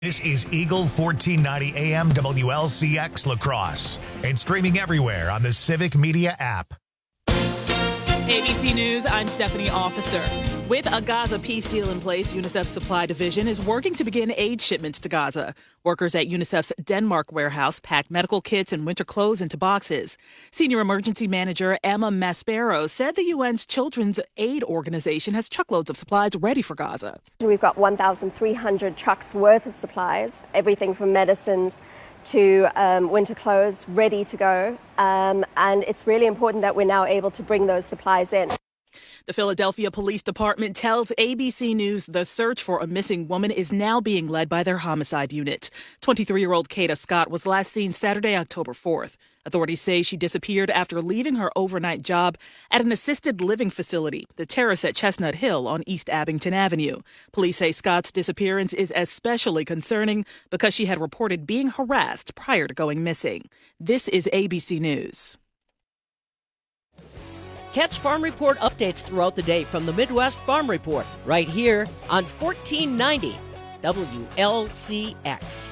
This is Eagle 1490 AM WLCX La Crosse and streaming everywhere on the Civic Media app. ABC News, I'm Stephanie Officer. With a Gaza peace deal in place, UNICEF's supply division is working to begin aid shipments to Gaza. Workers at UNICEF's Denmark warehouse packed medical kits and winter clothes into boxes. Senior Emergency Manager Emma Maspero said the UN's Children's Aid Organization has truckloads of supplies ready for Gaza. We've got 1,300 trucks worth of supplies, everything from medicines to winter clothes ready to go. And it's really important that we're now able to bring those supplies in. The Philadelphia Police Department tells ABC News the search for a missing woman is now being led by their homicide unit. 23-year-old Kata Scott was last seen Saturday, October 4th. Authorities say she disappeared after leaving her overnight job at an assisted living facility, the Terrace at Chestnut Hill on East Abington Avenue. Police say Scott's disappearance is especially concerning because she had reported being harassed prior to going missing. This is ABC News. Catch Farm Report updates throughout the day from the Midwest Farm Report, right here on 1490 WLCX.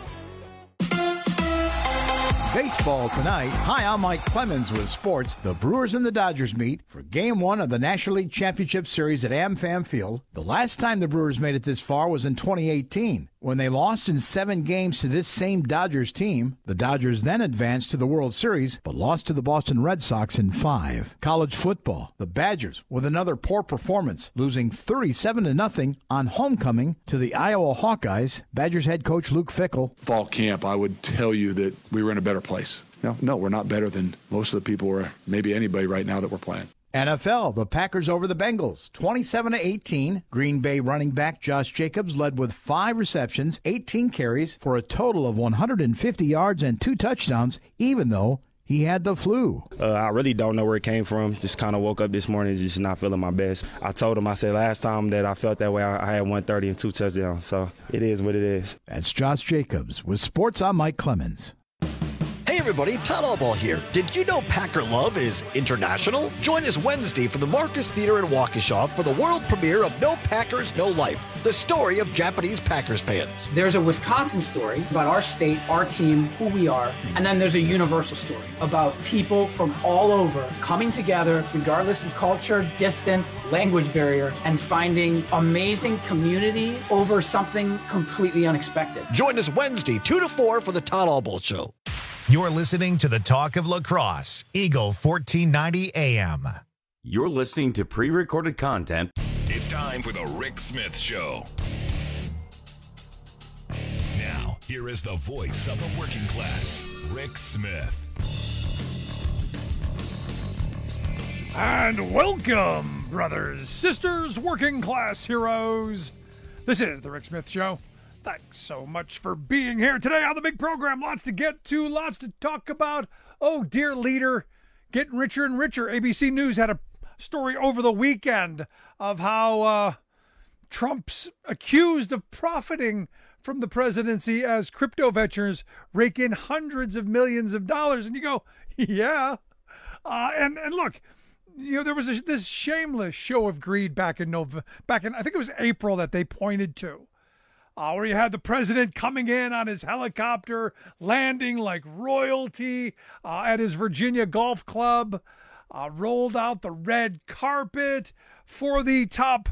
Baseball tonight. Hi, I'm Mike Clemens with sports. The Brewers and the Dodgers meet for Game 1 of the National League Championship Series at AmFam Field. The last time the Brewers made it this far was in 2018, when they lost in 7 games to this same Dodgers team. The Dodgers then advanced to the World Series, but lost to the Boston Red Sox in 5. College football. The Badgers, with another poor performance, losing 37-0 on homecoming to the Iowa Hawkeyes. Badgers head coach Luke Fickell. Fall camp, I would tell you that we were in a better place. No, we're not better than most of the people or maybe anybody right now that we're playing. NFL, the Packers over the Bengals, 27-18. Green Bay running back Josh Jacobs led with 5 receptions, 18 carries for a total of 150 yards and 2 touchdowns, even though he had the flu. I really don't know where it came from. Just kind of woke up this morning just not feeling my best. I told him, I said last time that I felt that way, I had 130 and 2 touchdowns. So it is what it is. That's Josh Jacobs. With sports, I'm Mike Clemens. Hey everybody, Todd Allball here. Did you know Packer Love is international? Join us Wednesday from the Marcus Theater in Waukesha for the world premiere of No Packers, No Life, the story of Japanese Packers fans. There's a Wisconsin story about our state, our team, who we are, and then there's a universal story about people from all over coming together, regardless of culture, distance, language barrier, and finding amazing community over something completely unexpected. Join us Wednesday, 2 to 4 for the Todd Allball Show. You're listening to the Talk of La Crosse, Eagle 1490 AM. You're listening to pre-recorded content. It's time for the Rick Smith Show. Now, here is the voice of the working class, Rick Smith. And welcome, brothers, sisters, working class heroes. This is the Rick Smith Show. Thanks so much for being here today on the big program. Lots to get to, lots to talk about. Oh, dear leader, getting richer and richer. ABC News had a story over the weekend of how Trump's accused of profiting from the presidency as crypto ventures rake in hundreds of millions of dollars. And you go, yeah. And look, you know, there was this shameless show of greed back in I think it was April that they pointed to. Where you had the president coming in on his helicopter, landing like royalty at his Virginia golf club, rolled out the red carpet for the top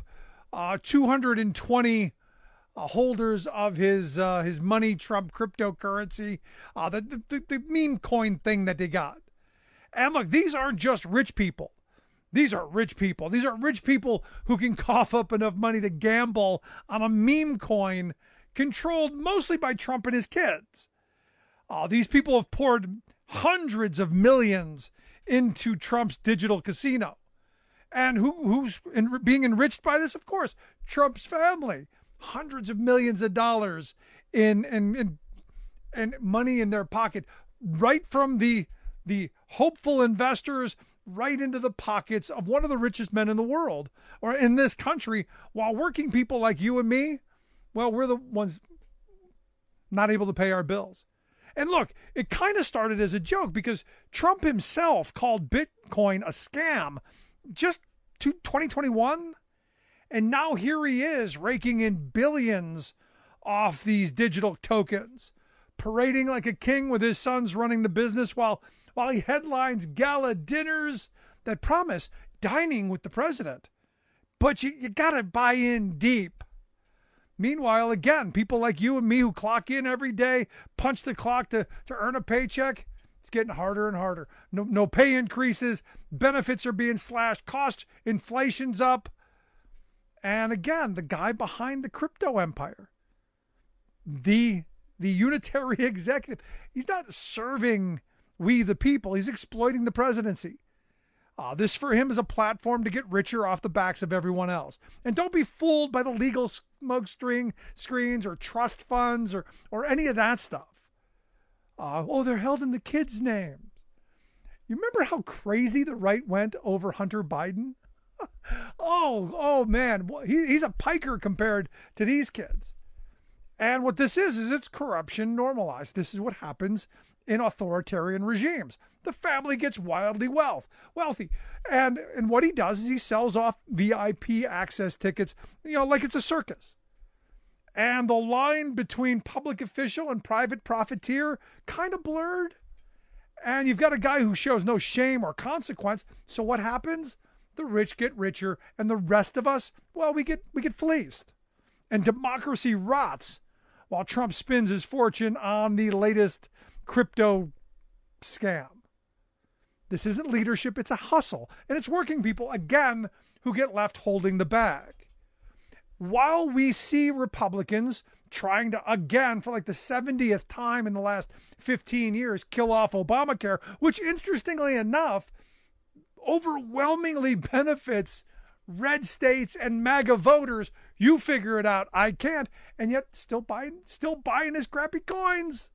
220 holders of his money, Trump cryptocurrency, the meme coin thing that they got. And look, these aren't just rich people. These are rich people. These are rich people who can cough up enough money to gamble on a meme coin controlled mostly by Trump and his kids. These people have poured hundreds of millions into Trump's digital casino. And who's being enriched by this? Of course, Trump's family. Hundreds of millions of dollars in money in their pocket, right from the hopeful investors right into the pockets of one of the richest men in the world or in this country, while working people like you and me, well, we're the ones not able to pay our bills. And look, it kind of started as a joke because Trump himself called Bitcoin a scam just 2021. And now here he is raking in billions off these digital tokens, parading like a king with his sons running the business while he headlines gala dinners that promise dining with the president. But you got to buy in deep. Meanwhile, again, people like you and me who clock in every day, punch the clock to earn a paycheck, it's getting harder and harder. No pay increases, benefits are being slashed, cost inflation's up. And again, the guy behind the crypto empire, the unitary executive, he's not serving we the people, he's exploiting the presidency. This for him is a platform to get richer off the backs of everyone else. And don't be fooled by the legal smoke screens or trust funds or any of that stuff. They're held in the kids' names. You remember how crazy the right went over Hunter Biden? oh man, he's a piker compared to these kids. And what this is it's corruption normalized. This is what happens in authoritarian regimes. The family gets wildly wealthy. And what he does is he sells off VIP access tickets, like it's a circus. And the line between public official and private profiteer kind of blurred. And you've got a guy who shows no shame or consequence. So what happens? The rich get richer and the rest of us, we get fleeced. And democracy rots while Trump spins his fortune on the latest crypto scam. This isn't leadership, it's a hustle. And it's working people, again, who get left holding the bag. While we see Republicans trying to, again, for like the 70th time in the last 15 years, kill off Obamacare, which interestingly enough, overwhelmingly benefits red states and MAGA voters. You figure it out, I can't. And yet still buying his crappy coins.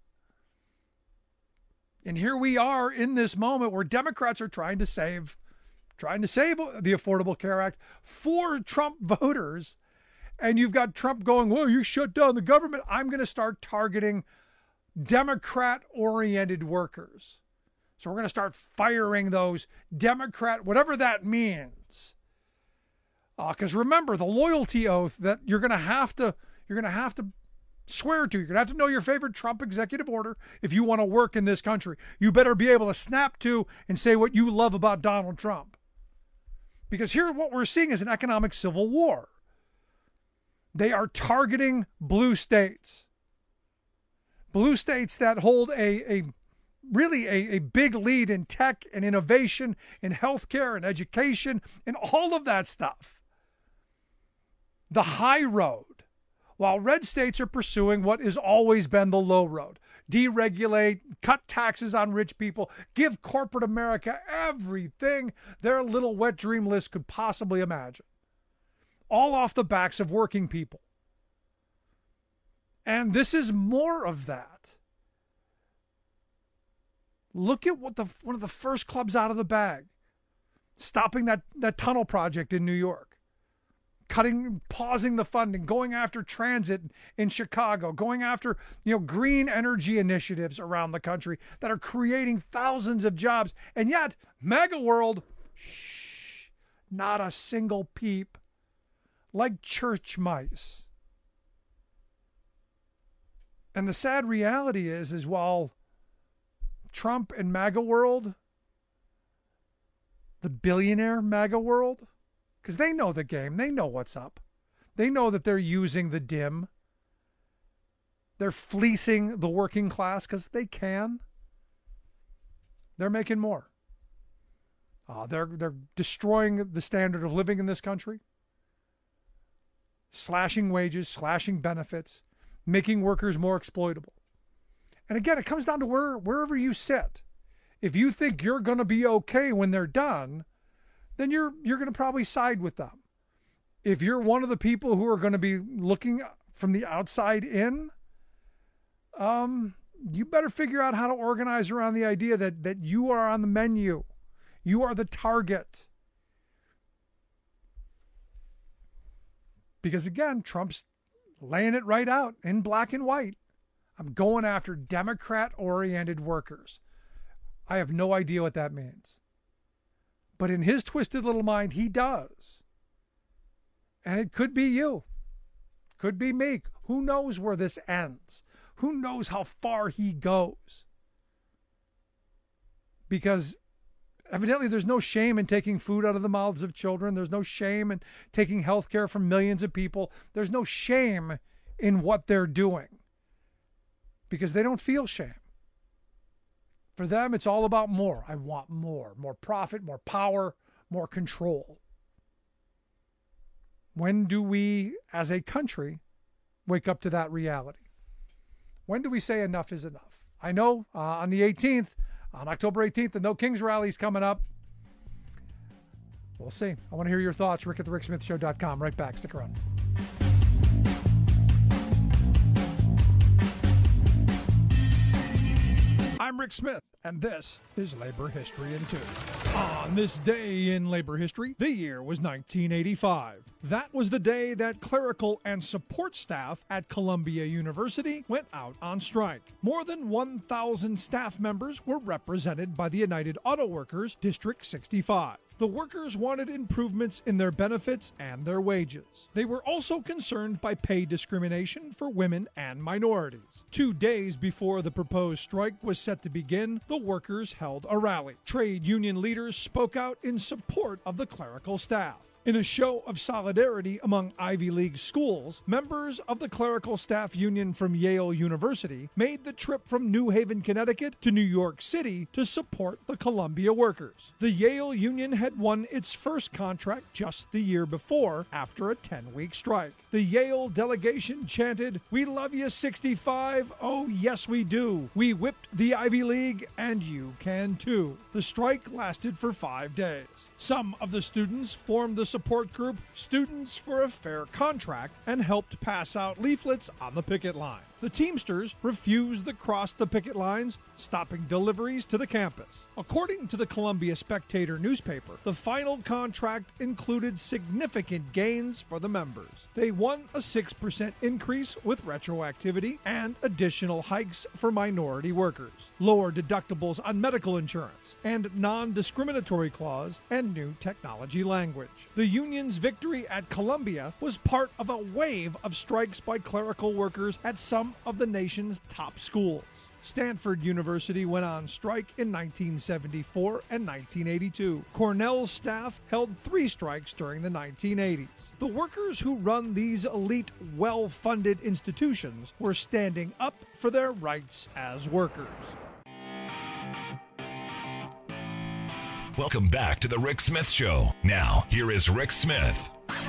And here we are in this moment where Democrats are trying to save the Affordable Care Act for Trump voters. And you've got Trump going, well, you shut down the government. I'm going to start targeting Democrat-oriented workers. So we're going to start firing those Democrat, whatever that means. Because remember, the loyalty oath that you're going to have to swear to. You're going to have to know your favorite Trump executive order if you want to work in this country. You better be able to snap to and say what you love about Donald Trump. Because here what we're seeing is an economic civil war. They are targeting blue states. Blue states that hold a big lead in tech and innovation, in healthcare and education, and all of that stuff. The high road. While red states are pursuing what has always been the low road. Deregulate, cut taxes on rich people, give corporate America everything their little wet dream list could possibly imagine. All off the backs of working people. And this is more of that. Look at what one of the first clubs out of the bag. Stopping that tunnel project in New York. Pausing the funding, going after transit in Chicago, going after, green energy initiatives around the country that are creating thousands of jobs. And yet, MAGA world, not a single peep, like church mice. And the sad reality is while Trump and MAGA world, the billionaire MAGA world, because they know the game. They know what's up. They know that they're using the dim. They're fleecing the working class because they can. They're making more. They're destroying the standard of living in this country. Slashing wages, slashing benefits, making workers more exploitable. And again, it comes down to wherever you sit. If you think you're going to be okay when they're done, then you're going to probably side with them. If you're one of the people who are going to be looking from the outside in, you better figure out how to organize around the idea that you are on the menu. You are the target. Because again, Trump's laying it right out in black and white. I'm going after Democrat-oriented workers. I have no idea what that means. But in his twisted little mind, he does. And it could be you. Could be Meek. Who knows where this ends? Who knows how far he goes? Because evidently there's no shame in taking food out of the mouths of children. There's no shame in taking health care from millions of people. There's no shame in what they're doing because they don't feel shame. For them, it's all about more. I want more. More profit, more power, more control. When do we, as a country, wake up to that reality? When do we say enough is enough? I know on the 18th, on October 18th, the No Kings rally is coming up. We'll see. I want to hear your thoughts. Rick at thericksmithshow.com. Right back. Stick around. I'm Rick Smith, and this is Labor History in 2. On this day in labor history, the year was 1985. That was the day that clerical and support staff at Columbia University went out on strike. More than 1,000 staff members were represented by the United Auto Workers District 65. The workers wanted improvements in their benefits and their wages. They were also concerned by pay discrimination for women and minorities. 2 days before the proposed strike was set to begin, the workers held a rally. Trade union leaders spoke out in support of the clerical staff. In a show of solidarity among Ivy League schools, members of the Clerical Staff Union from Yale University made the trip from New Haven, Connecticut to New York City to support the Columbia workers. The Yale Union had won its first contract just the year before after a 10-week strike. The Yale delegation chanted, "We love you, 65. Oh, yes, we do. We whipped the Ivy League, and you can too." The strike lasted for 5 days. Some of the students formed the support group Students for a Fair Contract and helped pass out leaflets on the picket line. The Teamsters refused to cross the picket lines, stopping deliveries to the campus. According to the Columbia Spectator newspaper, the final contract included significant gains for the members. They won a 6% increase with retroactivity and additional hikes for minority workers, lower deductibles on medical insurance, and non-discriminatory clause and new technology language. The union's victory at Columbia was part of a wave of strikes by clerical workers at some of the nation's top schools. Stanford University went on strike in 1974 and 1982. Cornell's staff held 3 strikes during the 1980s. The workers who run these elite, well-funded institutions were standing up for their rights as workers. Welcome back to the Rick Smith Show. Now, here is Rick Smith.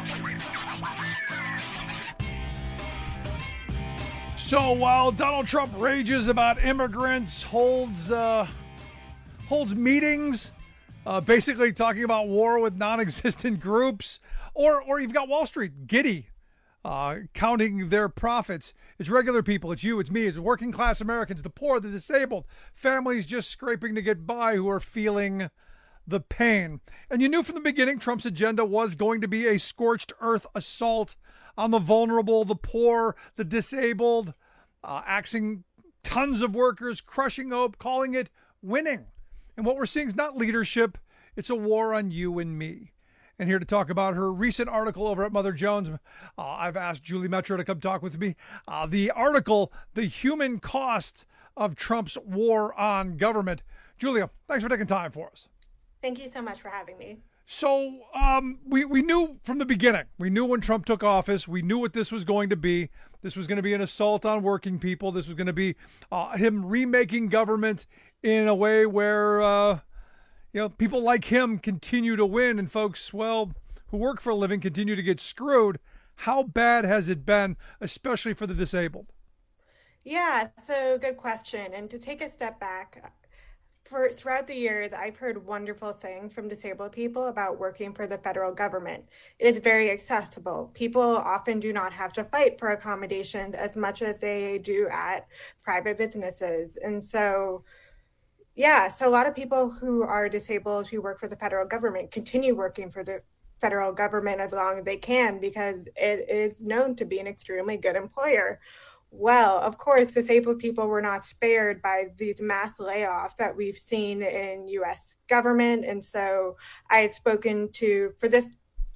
So while Donald Trump rages about immigrants, holds meetings, basically talking about war with non-existent groups, or you've got Wall Street giddy, counting their profits. It's regular people, it's you, it's me, it's working class Americans, the poor, the disabled, families just scraping to get by who are feeling the pain. And you knew from the beginning Trump's agenda was going to be a scorched earth assault on the vulnerable, the poor, the disabled, axing tons of workers, crushing hope, calling it winning. And what we're seeing is not leadership, it's a war on you and me. And here to talk about her recent article over at Mother Jones, I've asked Julie Metro to come talk with me. The article, The Human Cost of Trump's War on Government. Julia, thanks for taking time for us. Thank you so much for having me. So we knew from the beginning, we knew when Trump took office, we knew what this was going to be. This was going to be an assault on working people. This was going to be him remaking government in a way where, people like him continue to win and folks, who work for a living continue to get screwed. How bad has it been, especially for the disabled? Yeah, so good question. And to take a step back, throughout the years, I've heard wonderful things from disabled people about working for the federal government. It is very accessible. People often do not have to fight for accommodations as much as they do at private businesses. And so a lot of people who are disabled who work for the federal government continue working for the federal government as long as they can because it is known to be an extremely good employer. Well, of course, disabled people were not spared by these mass layoffs that we've seen in U.S. government. And so I had spoken for this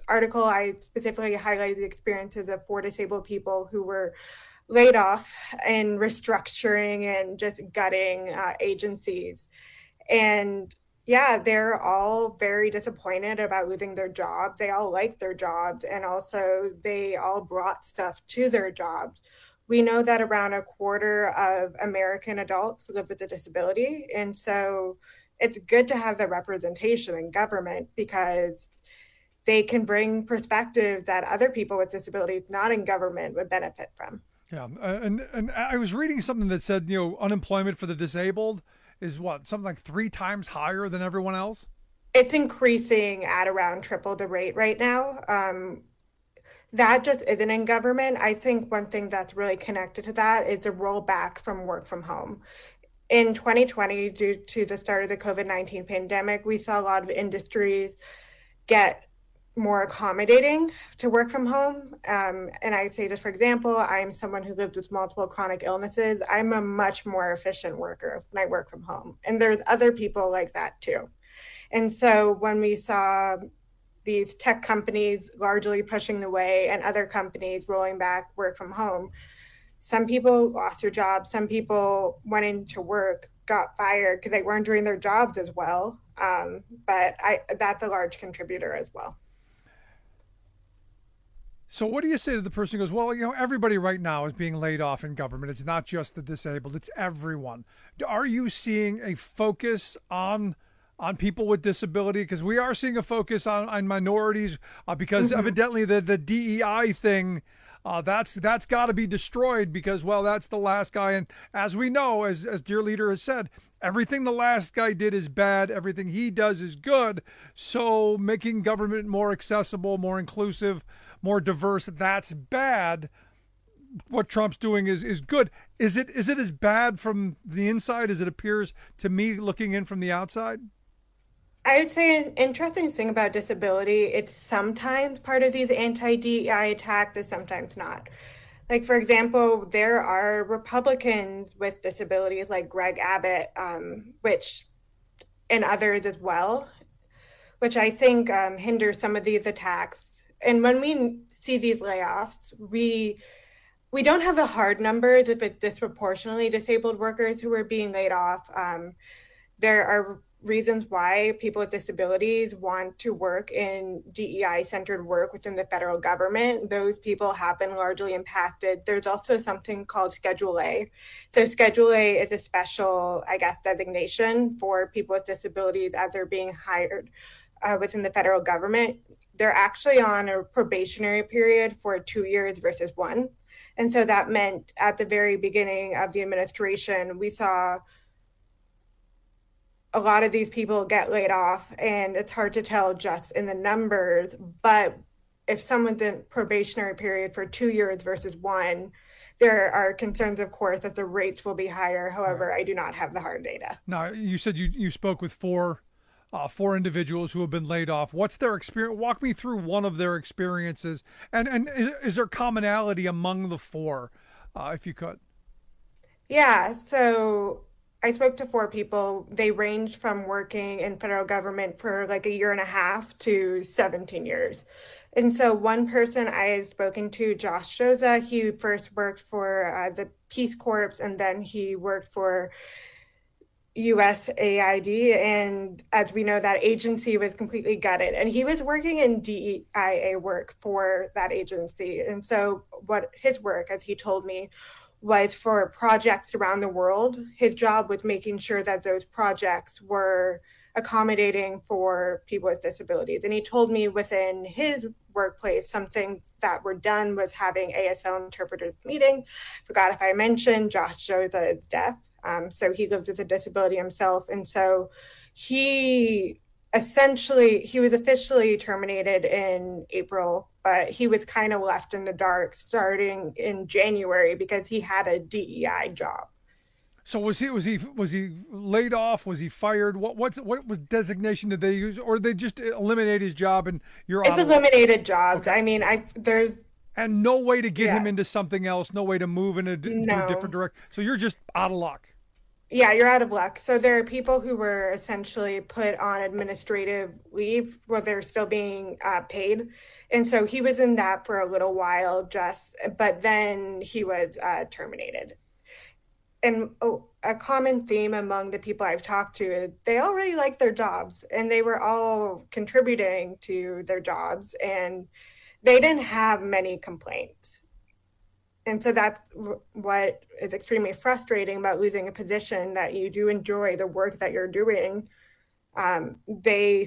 article, I specifically highlighted the experiences of 4 disabled people who were laid off and restructuring and just gutting agencies. And yeah, they're all very disappointed about losing their jobs. They all like their jobs, and also they all brought stuff to their jobs. We know that around a quarter of American adults live with a disability. And so it's good to have the representation in government because they can bring perspectives that other people with disabilities not in government would benefit from. Yeah, and I was reading something that said, unemployment for the disabled is something like 3 times higher than everyone else? It's increasing at around triple the rate right now. That just isn't in government. I think one thing that's really connected to that is a rollback from work from home. In 2020, due to the start of the COVID-19 pandemic, we saw a lot of industries get more accommodating to work from home. And I say, just for example, I'm someone who lives with multiple chronic illnesses. I'm a much more efficient worker when I work from home. And there's other people like that too. And so when we saw these tech companies largely pushing the way and other companies rolling back work from home, some people lost their jobs. Some people went into work, got fired because they weren't doing their jobs as well. But that's a large contributor as well. So what do you say to the person who goes, well, everybody right now is being laid off in government. It's not just the disabled, it's everyone. Are you seeing a focus on people with disability? Because we are seeing a focus on minorities because evidently the DEI thing, that's got to be destroyed because, well, that's the last guy. And as we know, as Dear Leader has said, everything the last guy did is bad. Everything he does is good. So making government more accessible, more inclusive, more diverse, that's bad. What Trump's doing is good. Is it as bad from the inside as it appears to me looking in from the outside? I would say an interesting thing about disability, it's sometimes part of these anti-DEI attacks and sometimes not. Like, for example, there are Republicans with disabilities like Greg Abbott, and others as well, which I think hinder some of these attacks. And when we see these layoffs, we don't have the hard numbers of disproportionately disabled workers who are being laid off. There are reasons why people with disabilities want to work in DEI-centered work within the federal government. Those people have been largely impacted. There's also something called Schedule A. So Schedule A is a special, designation for people with disabilities as they're being hired within the federal government. They're actually on a probationary period for 2 years versus 1. And so that meant at the very beginning of the administration, we saw a lot of these people get laid off, and it's hard to tell just in the numbers. But if someone's in probationary period for 2 years versus 1, there are concerns, of course, that the rates will be higher. However, I do not have the hard data. Now, you said you spoke with four individuals who have been laid off. What's their experience? Walk me through one of their experiences. And is there commonality among the 4, if you could? Yeah, so I spoke to 4 people. They ranged from working in federal government for like a year and a half to 17 years. And so one person I had spoken to, Josh Shoza, he first worked for the Peace Corps, and then he worked for USAID, and as we know, that agency was completely gutted, and he was working in DEIA work for that agency. And so what his work, as he told me, was for projects around the world. His job was making sure that those projects were accommodating for people with disabilities. And he told me within his workplace, some things that were done was having ASL interpreters meeting. Forgot if I mentioned, Josh Shoza is deaf. So he lives with a disability himself. And so he was officially terminated in April, but he was kind of left in the dark starting in January because he had a DEI job. So was he laid off? Was he fired? What was designation did they use, or they just eliminate his job and you're out? It's eliminated jobs. Okay. I mean, there's and no way to get him into something else, no way to move in a different direction. So you're just out of luck. Yeah, you're out of luck. So there are people who were essentially put on administrative leave where they're still being paid. And so he was in that for a little while but then he was terminated. And a common theme among the people I've talked to is they all really like their jobs and they were all contributing to their jobs and they didn't have many complaints. And so that's what is extremely frustrating about losing a position that you do enjoy the work that you're doing. They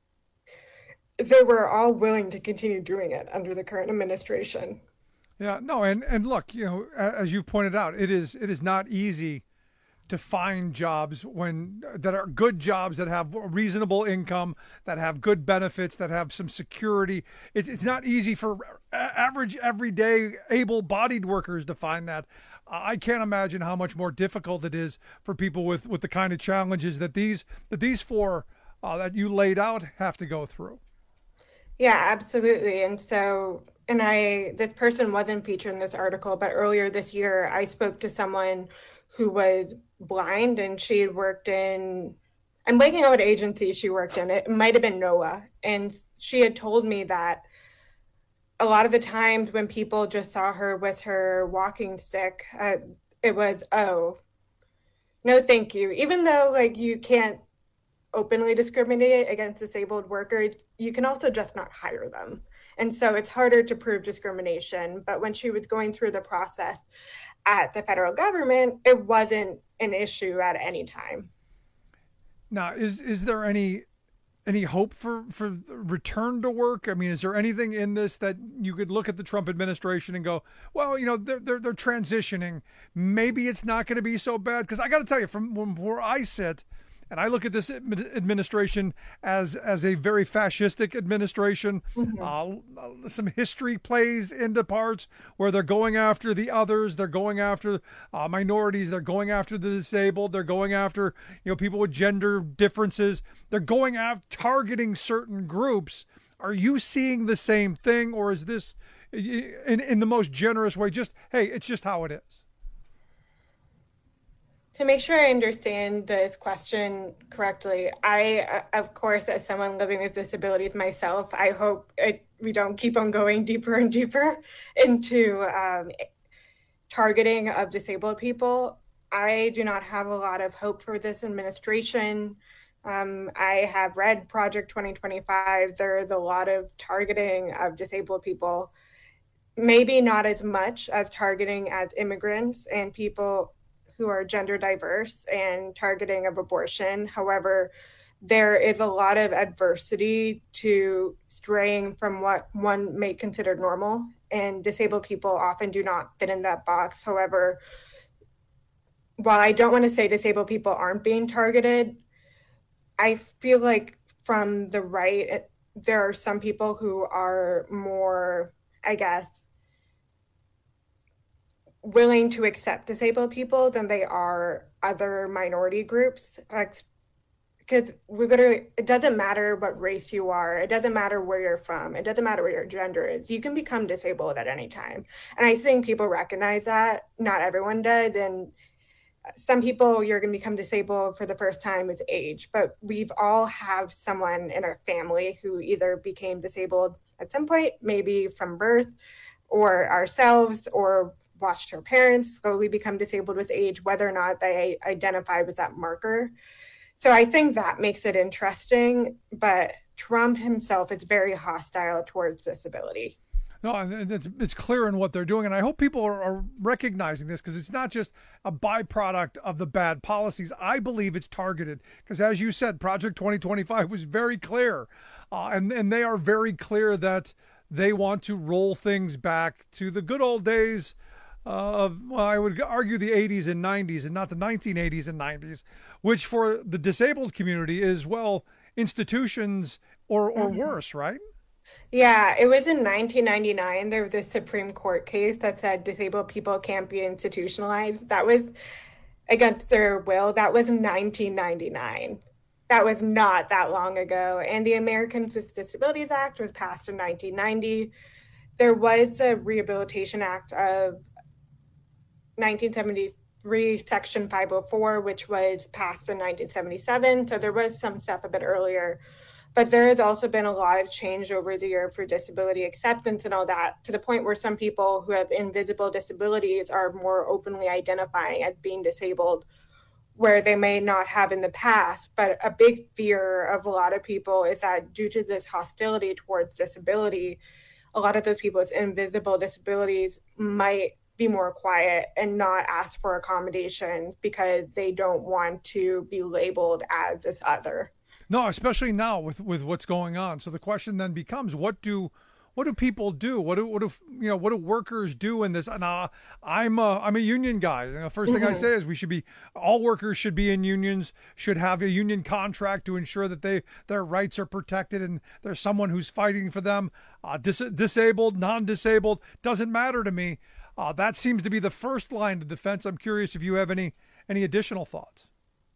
were all willing to continue doing it under the current administration. Yeah, no, and look, as you pointed out, it is not easy to find jobs that are good jobs that have a reasonable income, that have good benefits, that have some security. It's not easy for average, everyday, able-bodied workers to find that. I can't imagine how much more difficult it is for people with the kind of challenges that these four that you laid out have to go through. Yeah, absolutely. And so, this person wasn't featured in this article, but earlier this year, I spoke to someone who was blind and she had worked I'm blanking on what agency she worked in. It might have been NOAA. And she had told me that a lot of the times when people just saw her with her walking stick, it was, oh, no, thank you. Even though you can't openly discriminate against disabled workers, you can also just not hire them. And so it's harder to prove discrimination. But when she was going through the process at the federal government, it wasn't an issue at any time. Now, is there any hope for return to work? I mean, is there anything in this that you could look at the Trump administration and go, well, they're transitioning. Maybe it's not going to be so bad? Because I got to tell you, from where I sit, and I look at this administration as a very fascistic administration. Mm-hmm. Some history plays into parts where they're going after the others. They're going after minorities. They're going after the disabled. They're going after people with gender differences. They're going after targeting certain groups. Are you seeing the same thing, or is this in the most generous way? Just, hey, it's just how it is. To make sure I understand this question correctly, I, of course, as someone living with disabilities myself, I hope we don't keep on going deeper and deeper into targeting of disabled people. I do not have a lot of hope for this administration. I have read Project 2025. There's a lot of targeting of disabled people, maybe not as much as targeting as immigrants and people who are gender diverse and targeting of abortion. However, there is a lot of adversity to straying from what one may consider normal, and disabled people often do not fit in that box. However, while I don't want to say disabled people aren't being targeted, I feel like from the right, there are some people who are more, I guess, willing to accept disabled people than they are other minority groups. Because it doesn't matter what race you are. It doesn't matter where you're from. It doesn't matter what your gender is. You can become disabled at any time. And I think people recognize that. Not everyone does. And some people, you're going to become disabled for the first time with age. But we've all have someone in our family who either became disabled at some point, maybe from birth, or ourselves, or watched her parents slowly become disabled with age, whether or not they identify with that marker. So I think that makes it interesting, but Trump himself is very hostile towards disability. No, it's clear in what they're doing, and I hope people are recognizing this, because it's not just a byproduct of the bad policies. I believe it's targeted, because as you said, Project 2025 was very clear, and they are very clear that they want to roll things back to the good old days I would argue the 80s and 90s, and not the 1980s and 90s, which for the disabled community is, well, institutions or worse, right? Yeah, it was in 1999. There was a Supreme Court case that said disabled people can't be institutionalized. That was against their will. That was in 1999. That was not that long ago. And the Americans with Disabilities Act was passed in 1990. There was a Rehabilitation Act of 1973 Section 504, which was passed in 1977. So there was some stuff a bit earlier. But there has also been a lot of change over the year for disability acceptance and all that, to the point where some people who have invisible disabilities are more openly identifying as being disabled, where they may not have in the past. But a big fear of a lot of people is that due to this hostility towards disability, a lot of those people with invisible disabilities might be more quiet and not ask for accommodations because they don't want to be labeled as this other. No, especially now with what's going on. So the question then becomes, what do people do? What do workers do in this? And I'm a union guy. The first thing I say is all workers should be in unions, should have a union contract to ensure that their rights are protected and there's someone who's fighting for them. Disabled, non-disabled, doesn't matter to me. That seems to be the first line of defense. I'm curious if you have any additional thoughts.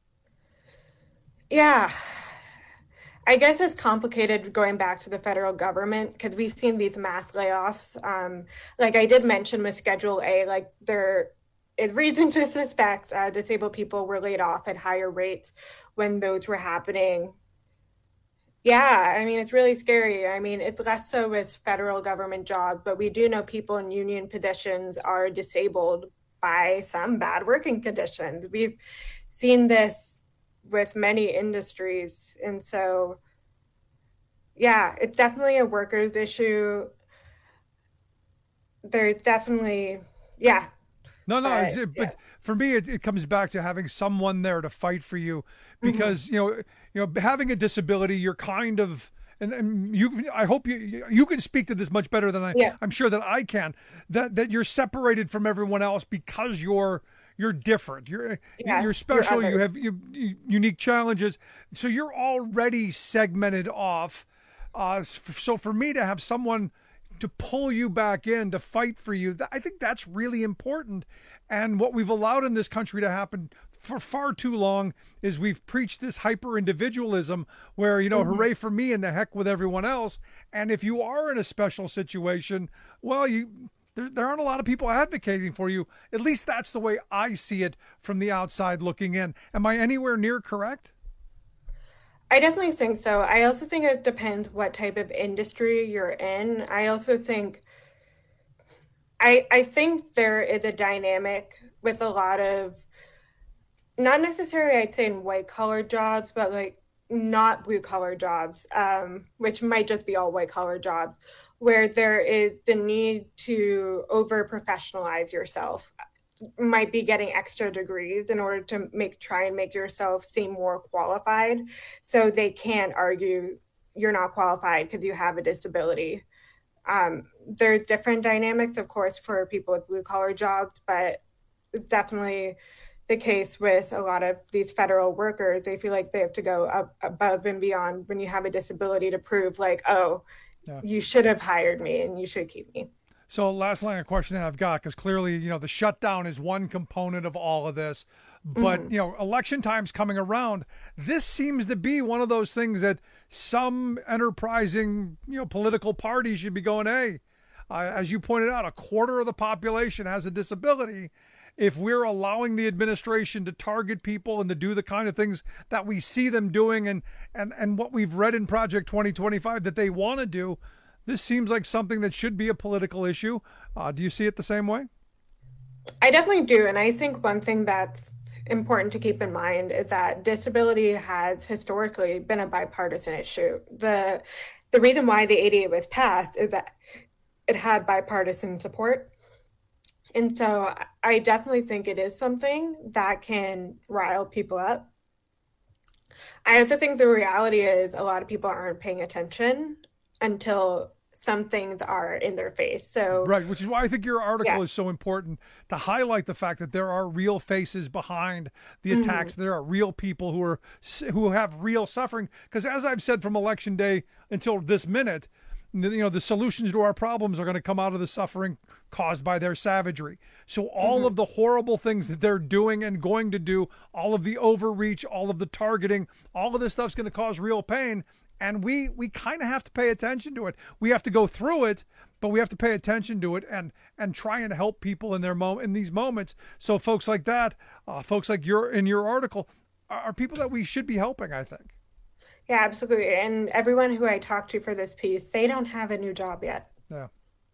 Yeah. I guess it's complicated going back to the federal government because we've seen these mass layoffs. Like I did mention with Schedule A, like there is reason to suspect disabled people were laid off at higher rates when those were happening. Yeah, I mean, it's really scary. I mean, it's less so with federal government jobs, but we do know people in union positions are disabled by some bad working conditions. We've seen this with many industries. And so, yeah, it's definitely a workers' issue. There's definitely, yeah. No, but for me, it comes back to having someone there to fight for you because, you know, having a disability, you're kind of, and you, I hope you can speak to this much better than I'm sure that I can, that you're separated from everyone else because you're different. You're special. You have unique challenges. So you're already segmented off. So for me to have someone to pull you back in, to fight for you, I think that's really important. And what we've allowed in this country to happen for far too long is we've preached this hyper individualism where, hooray for me and the heck with everyone else. And if you are in a special situation, well, there aren't a lot of people advocating for you. At least that's the way I see it from the outside looking in. Am I anywhere near correct? I definitely think so. I also think it depends what type of industry you're in. I also think, I think there is a dynamic with a lot of, not necessarily I'd say in white collar jobs, but like not blue collar jobs, which might just be all white collar jobs, where there is the need to over professionalize yourself. Might be getting extra degrees in order to try and make yourself seem more qualified, so they can't argue you're not qualified because you have a disability. There's different dynamics, of course, for people with blue collar jobs, but it's definitely the case with a lot of these federal workers. They feel like they have to go up above and beyond when you have a disability to prove you should have hired me and you should keep me. So last line of questioning I've got, because clearly, the shutdown is one component of all of this. But, election time's coming around. This seems to be one of those things that some enterprising, political parties should be going, hey, as you pointed out, a quarter of the population has a disability. If we're allowing the administration to target people and to do the kind of things that we see them doing and what we've read in Project 2025 that they want to do, this seems like something that should be a political issue. Do you see it the same way? I definitely do. And I think one thing that's important to keep in mind is that disability has historically been a bipartisan issue. The reason why the ADA was passed is that it had bipartisan support. And so I definitely think it is something that can rile people up. I also think the reality is a lot of people aren't paying attention until some things are in their face. So right, which is why I think your article is so important, to highlight the fact that there are real faces behind the attacks. There are real people who have real suffering. Because as I've said from Election Day until this minute, the solutions to our problems are going to come out of the suffering caused by their savagery. So all of the horrible things that they're doing and going to do, all of the overreach, all of the targeting, all of this stuff's going to cause real pain. And we kind of have to pay attention to it. We have to go through it, but we have to pay attention to it and try and help people in these moments. So folks like that, folks like in your article, are people that we should be helping, I think. Yeah, absolutely. And everyone who I talked to for this piece, they don't have a new job yet. Yeah.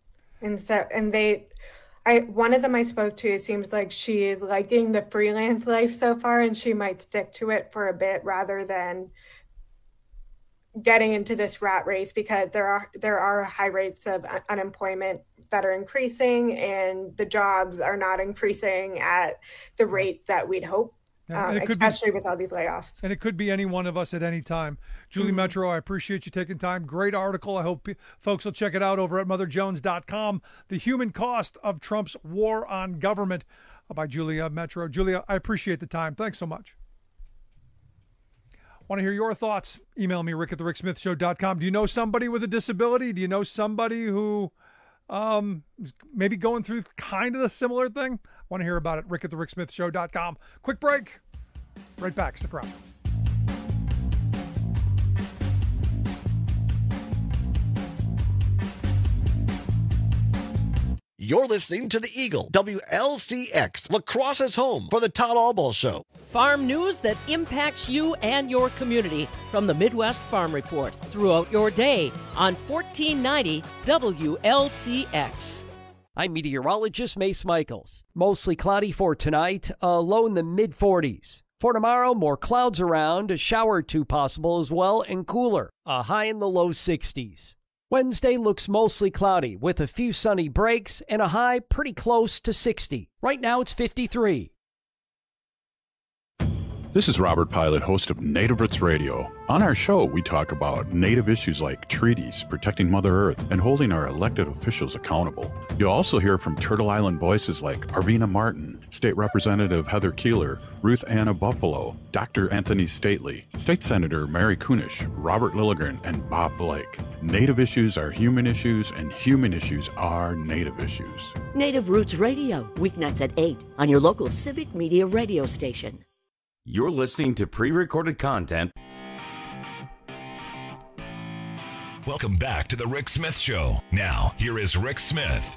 One of them I spoke to, seems like she is liking the freelance life so far, and she might stick to it for a bit rather than getting into this rat race, because there are high rates of unemployment that are increasing, and the jobs are not increasing at the rate that we'd hope. Especially with all these layoffs. And it could be any one of us at any time. Julie Metro, I appreciate you taking time. Great article. I hope folks will check it out over at motherjones.com. The Human Cost of Trump's War on Government by Julia Metro. Julia, I appreciate the time. Thanks so much. Want to hear your thoughts? Email me, rick@thericksmithshow.com. Do you know somebody with a disability? Do you know somebody who maybe going through kind of a similar thing? Want to hear about it? rick@thericksmithshow.com. Quick break. Right back. Stick around. You're listening to the Eagle, WLCX, La Crosse's home for the Todd Albaugh Show. Farm news that impacts you and your community from the Midwest Farm Report throughout your day on 1490 WLCX. I'm meteorologist Mace Michaels. Mostly cloudy for tonight, a low in the mid-40s. For tomorrow, more clouds around, a shower or two possible as well, and cooler, a high in the low 60s. Wednesday looks mostly cloudy with a few sunny breaks and a high pretty close to 60. Right now it's 53. This is Robert Pilot, host of Native Roots Radio. On our show, we talk about Native issues like treaties, protecting Mother Earth, and holding our elected officials accountable. You'll also hear from Turtle Island voices like Arvina Martin, State Representative Heather Keeler, Ruth Anna Buffalo, Dr. Anthony Stately, State Senator Mary Kunish, Robert Lilligren, and Bob Blake. Native issues are human issues, and human issues are Native issues. Native Roots Radio, weeknights at 8 on your local Civic Media radio station. You're listening to pre-recorded content. Welcome back to the Rick Smith Show. Now, here is Rick Smith.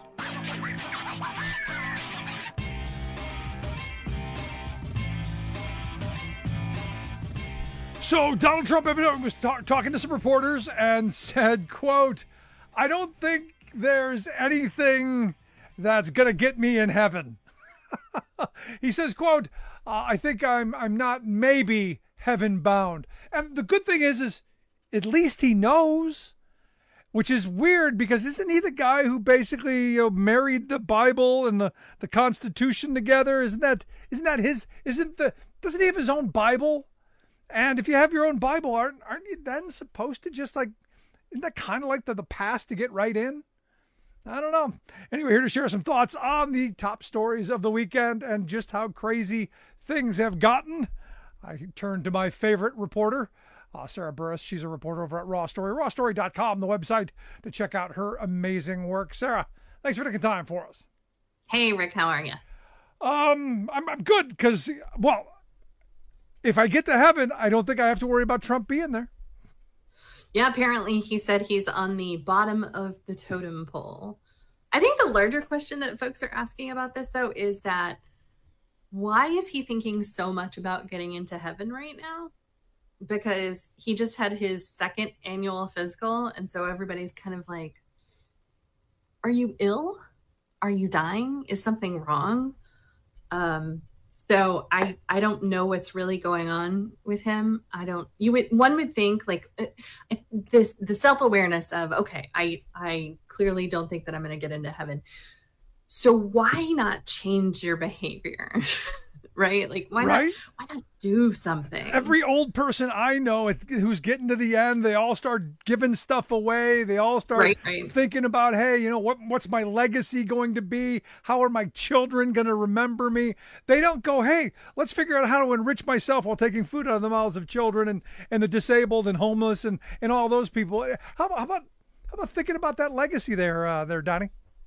So Donald Trump evidently was talking to some reporters and said, quote, "I don't think there's anything that's going to get me in heaven." He says, quote, "I think I'm not maybe heaven bound." And the good thing is at least he knows, which is weird because isn't he the guy who basically married the Bible and the Constitution together? Doesn't he have his own Bible? And if you have your own Bible, aren't you then supposed to just isn't that kind of like the pass to get right in? I don't know. Anyway, here to share some thoughts on the top stories of the weekend and just how crazy things have gotten. I turned to my favorite reporter, Sarah Burris. She's a reporter over at Raw Story, rawstory.com, the website to check out her amazing work. Sarah, thanks for taking time for us. Hey, Rick, how are you? I'm good because, well, if I get to heaven, I don't think I have to worry about Trump being there. Yeah, apparently he said he's on the bottom of the totem pole. I think the larger question that folks are asking about this, though, is that why is he thinking so much about getting into heaven right now? Because he just had his second annual physical, and so everybody's kind of like, are you ill? Are you dying? Is something wrong? So I don't know what's really going on with him. One would think the self-awareness of, okay, I clearly don't think that I'm going to get into heaven. So why not change your behavior? Right? Like, why not do something? Every old person I know who's getting to the end, they all start giving stuff away. They all start thinking about, hey, what's my legacy going to be? How are my children going to remember me? They don't go, hey, let's figure out how to enrich myself while taking food out of the mouths of children and the disabled and homeless and all those people. How about thinking about that legacy there, Donnie?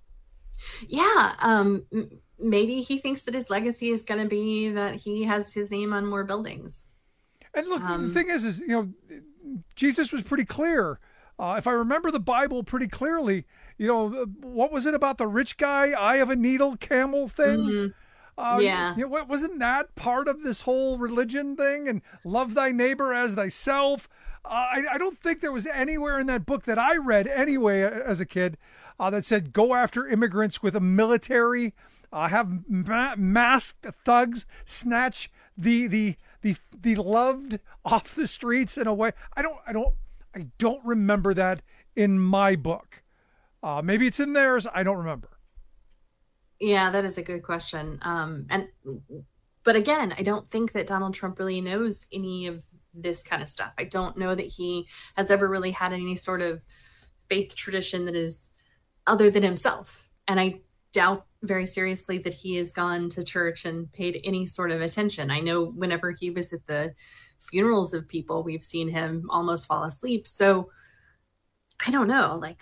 Yeah. Maybe he thinks that his legacy is going to be that he has his name on more buildings. And look, the thing is Jesus was pretty clear. If I remember the Bible pretty clearly, what was it about the rich guy, eye of a needle, camel thing? Yeah. Wasn't that part of this whole religion thing? And love thy neighbor as thyself. I don't think there was anywhere in that book that I read anyway as a kid that said go after immigrants with a military, have masked thugs snatch the loved off the streets in a way. I don't remember that in my book. Maybe it's in theirs. I don't remember. Yeah, that is a good question. But again, I don't think that Donald Trump really knows any of this kind of stuff. I don't know that he has ever really had any sort of faith tradition that is other than himself. And I doubt very seriously that he has gone to church and paid any sort of attention. I know whenever he was at the funerals of people, we've seen him almost fall asleep. So I don't know, like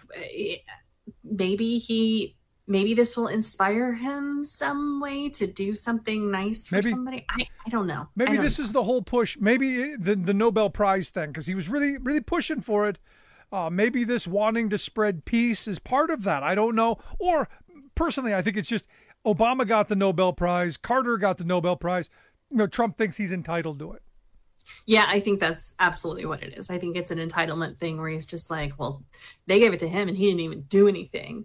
maybe this will inspire him some way to do something nice for somebody. I don't know. Maybe this is the whole push. Maybe the Nobel Prize thing, because he was really, really pushing for it. Maybe this wanting to spread peace is part of that. I don't know. Or personally, I think it's just Obama got the Nobel Prize. Carter got the Nobel Prize. Trump thinks he's entitled to it. Yeah, I think that's absolutely what it is. I think it's an entitlement thing where he's just like, well, they gave it to him and he didn't even do anything.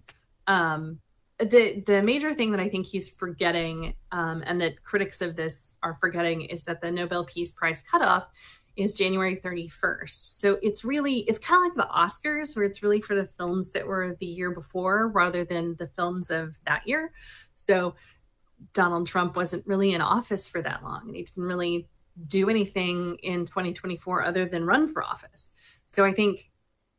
The major thing that I think he's forgetting, and that critics of this are forgetting, is that the Nobel Peace Prize cutoff is January 31st. So it's kind of like the Oscars, where it's really for the films that were the year before rather than the films of that year. So Donald Trump wasn't really in office for that long, and he didn't really do anything in 2024 other than run for office. So I think,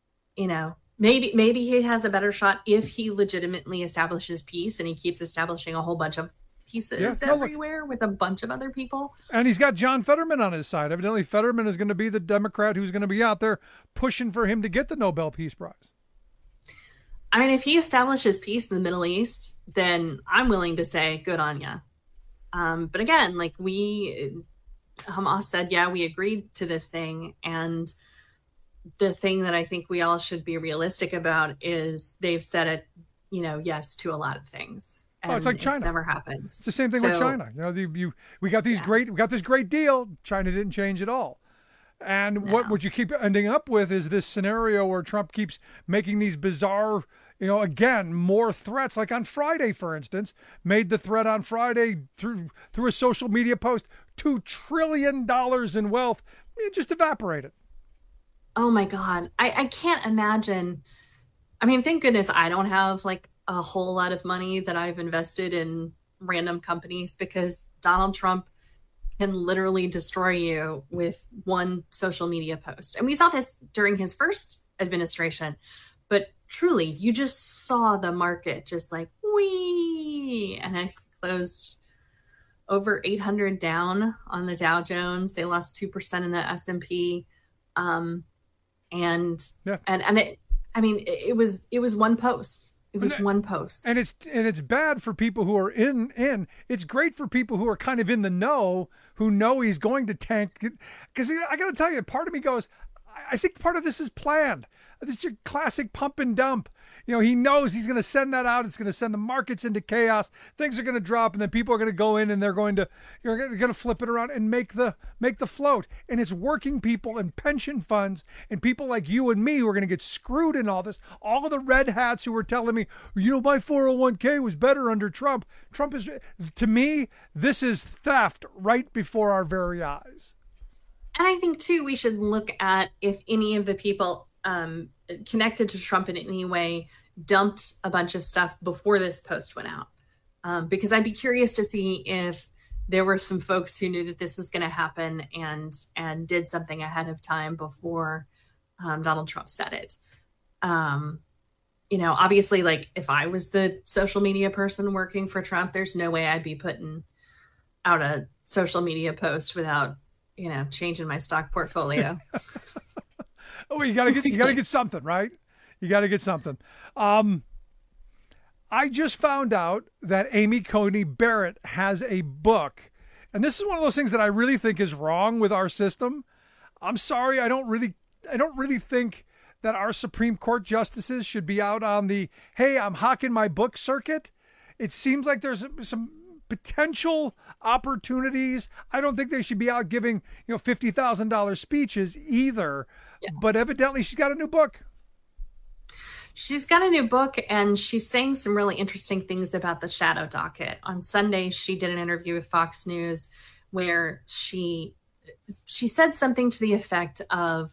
maybe he has a better shot if he legitimately establishes peace and he keeps establishing a whole bunch of pieces everywhere with a bunch of other people. And he's got John Fetterman on his side. Evidently, Fetterman is going to be the Democrat who's going to be out there pushing for him to get the Nobel Peace Prize. I mean, if he establishes peace in the Middle East, then I'm willing to say good on ya. But again, Hamas said, yeah, we agreed to this thing. And the thing that I think we all should be realistic about is they've said it, yes to a lot of things. And it's like China. It's never happened. It's the same thing with China. We got this great deal. China didn't change at all. And what you keep ending up with is this scenario where Trump keeps making these bizarre, again, more threats. Like on Friday, for instance, made the threat on Friday through a social media post, $2 trillion in wealth. It just evaporated. Oh my God. I can't imagine. I mean, thank goodness I don't have like a whole lot of money that I've invested in random companies, because Donald Trump can literally destroy you with one social media post. And we saw this during his first administration, but truly you just saw the market just like, whee, and I closed over 800 down on the Dow Jones. They lost 2% in the S&P. It was one post. It was one post. And it's bad for people who are in. It's great for people who are kind of in the know, who know he's going to tank. Because I got to tell you, part of me goes, I think part of this is planned. This is your classic pump and dump. He knows he's going to send that out. It's going to send the markets into chaos. Things are going to drop, and then people are going to go in and they're going to flip it around and make the float. And it's working people and pension funds and people like you and me who are going to get screwed in all this. All of the red hats who were telling me, my 401k was better under Trump. Trump is, to me, this is theft right before our very eyes. And I think too, we should look at if any of the people connected to Trump in any way dumped a bunch of stuff before this post went out. Because I'd be curious to see if there were some folks who knew that this was going to happen and did something ahead of time before Donald Trump said it. Obviously, like if I was the social media person working for Trump, there's no way I'd be putting out a social media post without, changing my stock portfolio. Oh, you gotta get something, right? You gotta get something. I just found out that Amy Coney Barrett has a book, and this is one of those things that I really think is wrong with our system. I'm sorry, I don't really think that our Supreme Court justices should be out on the, hey, I'm hawking my book circuit. It seems like there's some potential opportunities. I don't think they should be out giving, $50,000 speeches either. Yeah. But evidently she's got a new book. She's got a new book, and she's saying some really interesting things about the shadow docket. On Sunday, she did an interview with Fox News where she said something to the effect of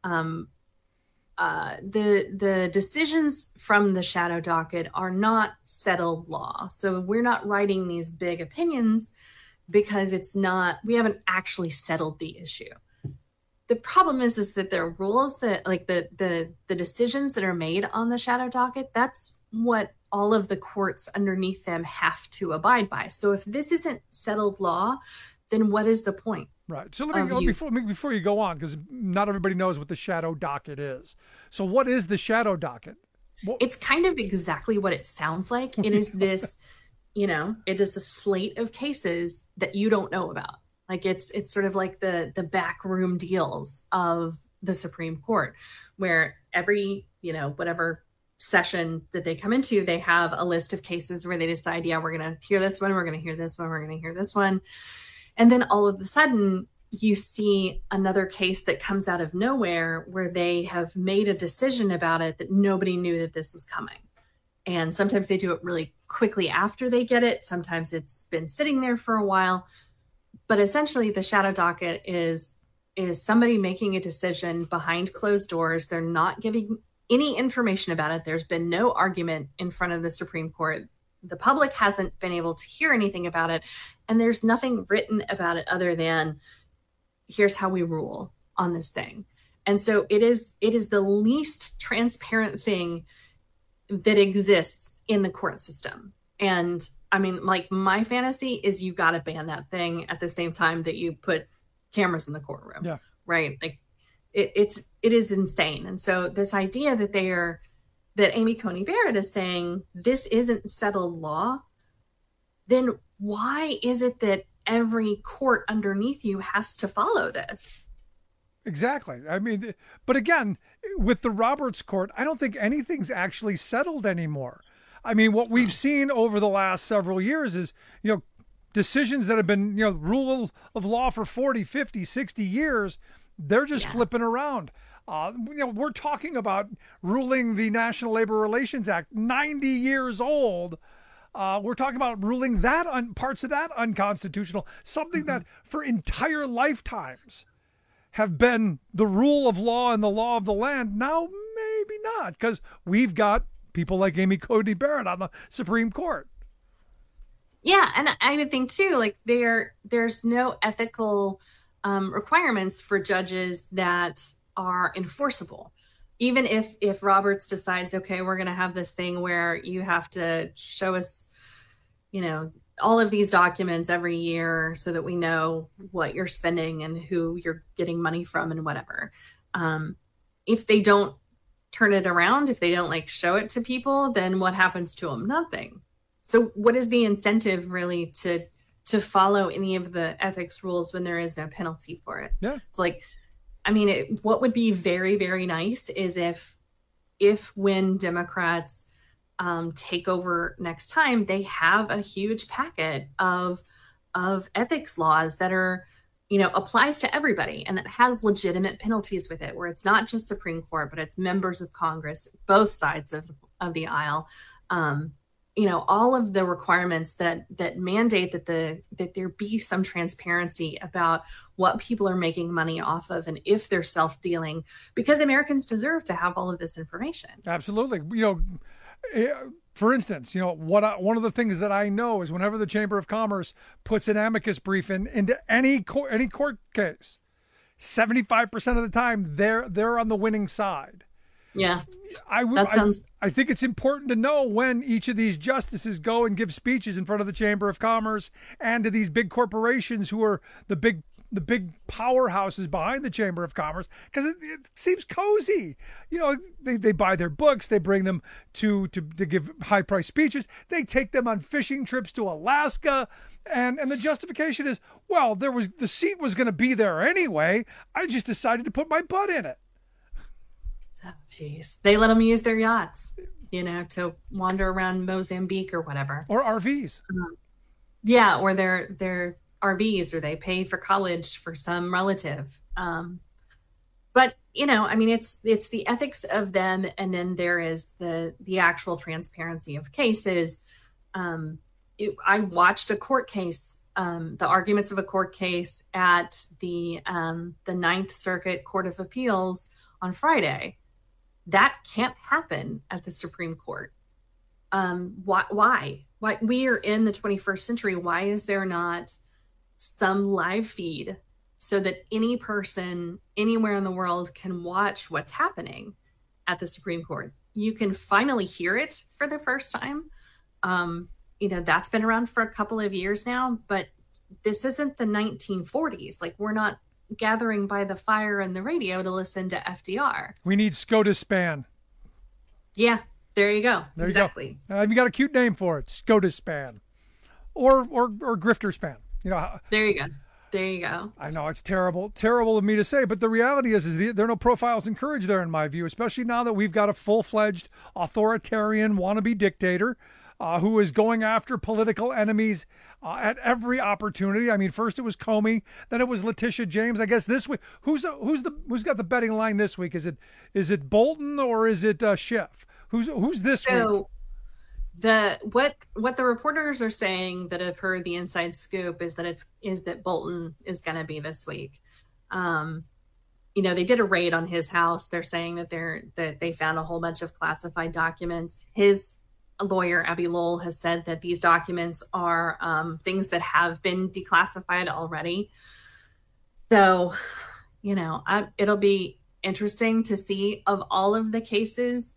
the decisions from the shadow docket are not settled law. So we're not writing these big opinions because we haven't actually settled the issue. The problem is that there are rules that, like the decisions that are made on the shadow docket, that's what all of the courts underneath them have to abide by. So if this isn't settled law, then what is the point? Right. So let me before you go on, because not everybody knows what the shadow docket is. So what is the shadow docket? It's kind of exactly what it sounds like. It is this, it is a slate of cases that you don't know about. Like it's sort of like the backroom deals of the Supreme Court, where every, whatever session that they come into, they have a list of cases where they decide, yeah, we're going to hear this one, we're going to hear this one, we're going to hear this one. And then all of a sudden you see another case that comes out of nowhere where they have made a decision about it that nobody knew that this was coming. And sometimes they do it really quickly after they get it. Sometimes it's been sitting there for a while. But essentially, the shadow docket is somebody making a decision behind closed doors. They're not giving any information about it. There's been no argument in front of the Supreme Court. The public hasn't been able to hear anything about it. And there's nothing written about it other than, here's how we rule on this thing. And so it is the least transparent thing that exists in the court system. And I mean, like, my fantasy is you got to ban that thing at the same time that you put cameras in the courtroom. Yeah. Right. Like it is insane. And so this idea that Amy Coney Barrett is saying this isn't settled law, then why is it that every court underneath you has to follow this? Exactly. I mean, but again, with the Roberts Court, I don't think anything's actually settled anymore. I mean, what we've seen over the last several years is, decisions that have been, rule of law for 40, 50, 60 years, they're just flipping around. We're talking about ruling the National Labor Relations Act, 90 years old. We're talking about ruling that parts of that unconstitutional, something that for entire lifetimes have been the rule of law and the law of the land. Now, maybe not, because we've got people like Amy Coney Barrett on the Supreme Court. Yeah, and I would think too, like there's no ethical requirements for judges that are enforceable. Even if Roberts decides, okay, we're going to have this thing where you have to show us, all of these documents every year so that we know what you're spending and who you're getting money from and whatever. If they don't turn it around, if they don't show it to people, then what happens to them? Nothing. So what is the incentive really to follow any of the ethics rules when there is no penalty for it? Yeah. So what would be very, very nice is if when Democrats take over next time, they have a huge packet of ethics laws that are, applies to everybody and that has legitimate penalties with it, where it's not just Supreme Court, but it's members of Congress, both sides of the aisle. All of the requirements that mandate that there be some transparency about what people are making money off of and if they're self-dealing, because Americans deserve to have all of this information. Absolutely. For instance, one of the things that I know is whenever the Chamber of Commerce puts an amicus brief into any court case, 75% of the time they're on the winning side. Yeah, I think it's important to know when each of these justices go and give speeches in front of the Chamber of Commerce and to these big corporations who are the big powerhouses behind the Chamber of Commerce, because it seems cozy. They buy their books, they bring them to give high price speeches, they take them on fishing trips to Alaska, and the justification is, well, the seat was going to be there anyway. I just decided to put my butt in it. Geez, they let them use their yachts, to wander around Mozambique or whatever, or RVs. Yeah, or their RVs, or they pay for college for some relative. But it's the ethics of them, and then there is the actual transparency of cases. I watched a court case, the arguments of a court case at the Ninth Circuit Court of Appeals on Friday. That can't happen at the Supreme Court. Why? Why? We are in the 21st century. Why is there not some live feed so that any person anywhere in the world can watch what's happening at the Supreme Court? You can finally hear it for the first time. That's been around for a couple of years now, but this isn't the 1940s. Like, we're not gathering by the fire and the radio to listen to FDR. We need SCOTUS-PAN. Yeah, there you go. Exactly. You got a cute name for it, SCOTUS-PAN, or Grifter-SPAN. There you go. I know it's terrible of me to say, but the reality is there are no profiles encouraged there, in my view, especially now that we've got a full-fledged authoritarian wannabe dictator who is going after political enemies at every opportunity. I mean, first it was Comey, then it was Letitia James. I guess this week, who's got the betting line this week? Is it Bolton or is it Schiff? Who's this week? What the reporters are saying that have heard the inside scoop is that Bolton is going to be this week. They did a raid on his house. They're saying that they found a whole bunch of classified documents. His lawyer, Abby Lowell, has said that these documents are things that have been declassified already. So, it'll be interesting to see, of all of the cases.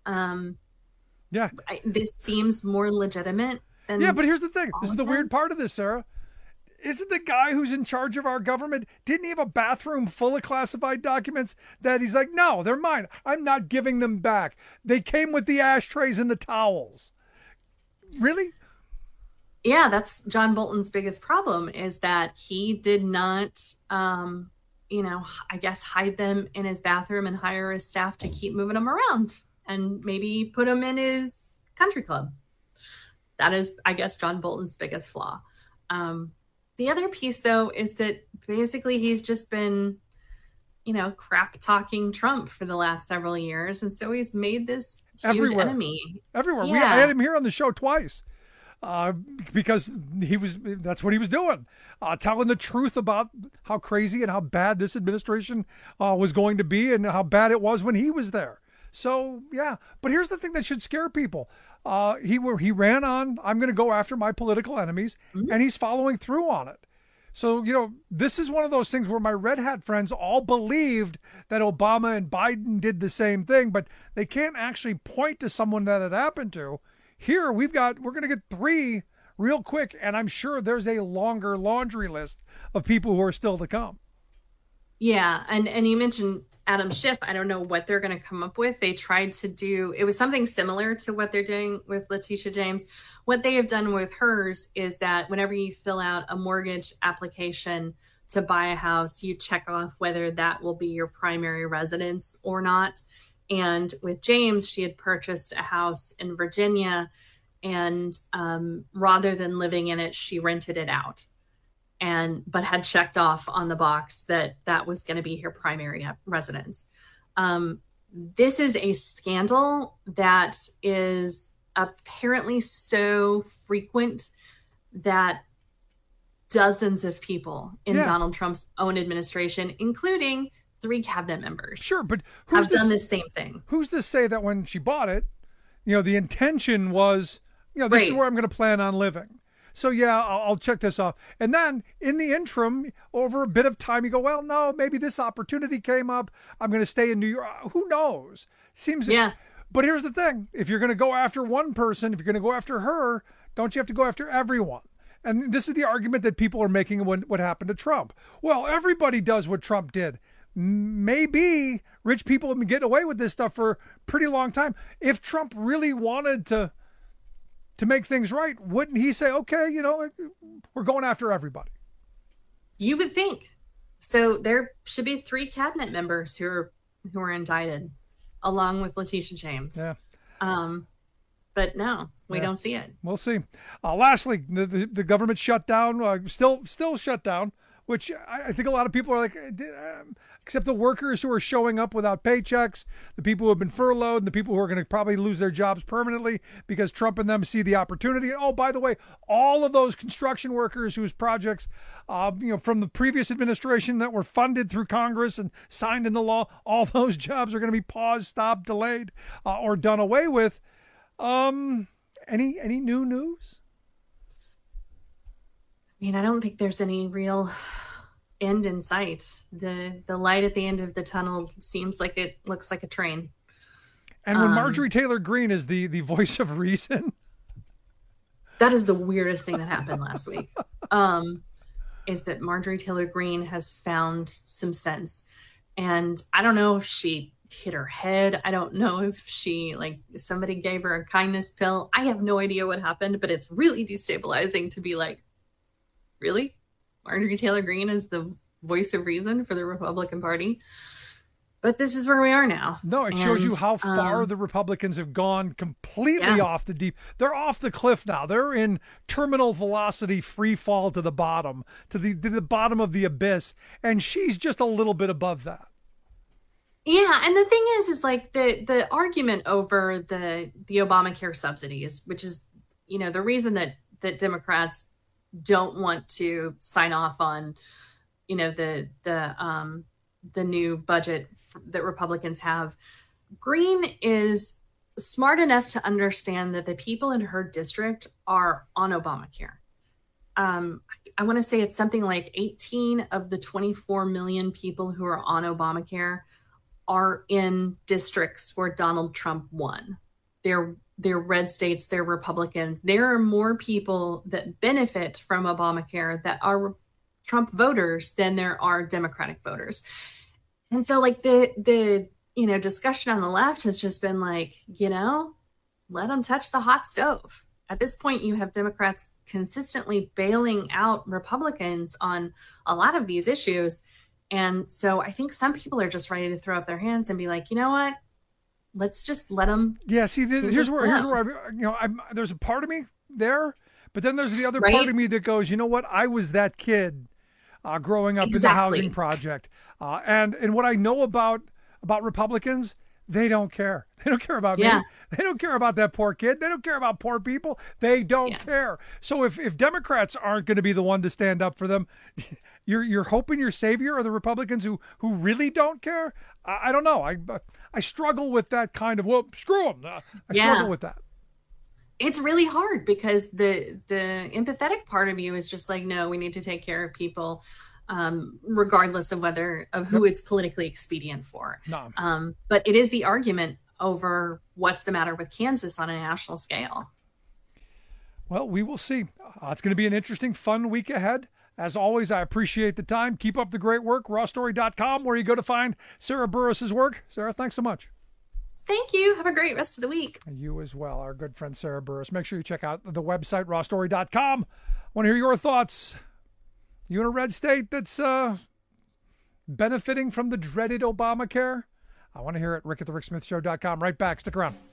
This seems more legitimate than. Yeah, but here's the thing. This is the weird part of this, Sarah. Isn't the guy who's in charge of our government, didn't he have a bathroom full of classified documents that he's like, no, they're mine. I'm not giving them back. They came with the ashtrays and the towels. Really? Yeah, that's John Bolton's biggest problem, is that he did not, I guess, hide them in his bathroom and hire his staff to keep moving them around and maybe put them in his country club. That is, I guess, John Bolton's biggest flaw. The other piece, though, is that basically he's just been, crap talking Trump for the last several years. And so he's made this huge enemy. Everywhere. Yeah. I had him here on the show twice because that's what he was doing, telling the truth about how crazy and how bad this administration was going to be and how bad it was when he was there. So, yeah. But here's the thing that should scare people. He ran on, I'm going to go after my political enemies, and he's following through on it. So, this is one of those things where my red hat friends all believed that Obama and Biden did the same thing, but they can't actually point to someone that it happened to. Here, we're going to get 3 real quick, and I'm sure there's a longer laundry list of people who are still to come. Yeah, and you mentioned Adam Schiff. I don't know what they're going to come up with. They tried to do, it was something similar to what they're doing with Letitia James. What they have done with hers is that whenever you fill out a mortgage application to buy a house, you check off whether that will be your primary residence or not. And with James, she had purchased a house in Virginia, and rather than living in it, she rented it out. But had checked off on the box that was going to be her primary residence. This is a scandal that is apparently so frequent that dozens of people in Donald Trump's own administration, including 3 cabinet members, have done the same thing. Who's to say that when she bought it, the intention was, this is where I'm going to plan on living. So, I'll check this off. And then in the interim, over a bit of time, you go, well, no, maybe this opportunity came up. I'm going to stay in New York. Who knows? But here's the thing. If you're going to go after one person, if you're going to go after her, don't you have to go after everyone? And this is the argument that people are making when what happened to Trump. Well, everybody does what Trump did. Maybe rich people have been getting away with this stuff for a pretty long time. If Trump really wanted to make things right, wouldn't he say, okay, we're going after everybody? You would think. So there should be 3 cabinet members who are indicted. along with Letitia James. Yeah. But no, we don't see it. We'll see. Lastly, the government shut down, still shut down, which I think a lot of people are like, except the workers who are showing up without paychecks, the people who have been furloughed, and the people who are going to probably lose their jobs permanently because Trump and them see the opportunity. And, oh, by the way, all of those construction workers whose projects, from the previous administration that were funded through Congress and signed into law, all those jobs are going to be paused, stopped, delayed, or done away with. Any new news? I mean, I don't think there's any real end in sight. The light at the end of the tunnel seems like it looks like a train. And when Marjorie Taylor Greene is the voice of reason. That is the weirdest thing that happened last week. Is that Marjorie Taylor Greene has found some sense. And I don't know if she hit her head. I don't know if somebody gave her a kindness pill. I have no idea what happened, but it's really destabilizing to be like, really? Marjorie Taylor Greene is the voice of reason for the Republican Party? But this is where we are now. No, it shows you how far the Republicans have gone completely off the deep. They're off the cliff now. They're in terminal velocity free fall to the bottom, to the bottom of the abyss. And she's just a little bit above that. Yeah, and the thing is like the argument over the Obamacare subsidies, which is, the reason that Democrats don't want to sign off on, the new budget that Republicans have. Greene is smart enough to understand that the people in her district are on Obamacare. I want to say it's something like 18 of the 24 million people who are on Obamacare are in districts where Donald Trump won. They're red states, they're Republicans. There are more people that benefit from Obamacare that are Trump voters than there are Democratic voters. And so like the discussion on the left has just been like, let them touch the hot stove. At this point, you have Democrats consistently bailing out Republicans on a lot of these issues. And so I think some people are just ready to throw up their hands and be like, you know what? Let's just let them. Yeah. Here's where there's a part of me there, but then there's the other part of me that goes, you know what? I was that kid growing up in the housing project. And what I know about Republicans, they don't care. They don't care about me. They don't care about that poor kid. They don't care about poor people. They don't care. So if Democrats aren't going to be the one to stand up for them, you're hoping your savior are the Republicans who really don't care. I don't know. I struggle with that kind of, well, screw them. I struggle with that. It's really hard because the empathetic part of you is just like, no, we need to take care of people, regardless of who it's politically expedient for. No. But it is the argument over what's the matter with Kansas on a national scale. Well, we will see. It's going to be an interesting, fun week ahead. As always, I appreciate the time. Keep up the great work. rawstory.com, where you go to find Sarah Burris's work. Sarah, thanks so much. Thank you. Have a great rest of the week. You as well, our good friend Sarah Burris. Make sure you check out the website, rawstory.com. Want to hear your thoughts? You in a red state that's benefiting from the dreaded Obamacare? I want to hear it. Rick at thericksmithshow.com. Right back. Stick around.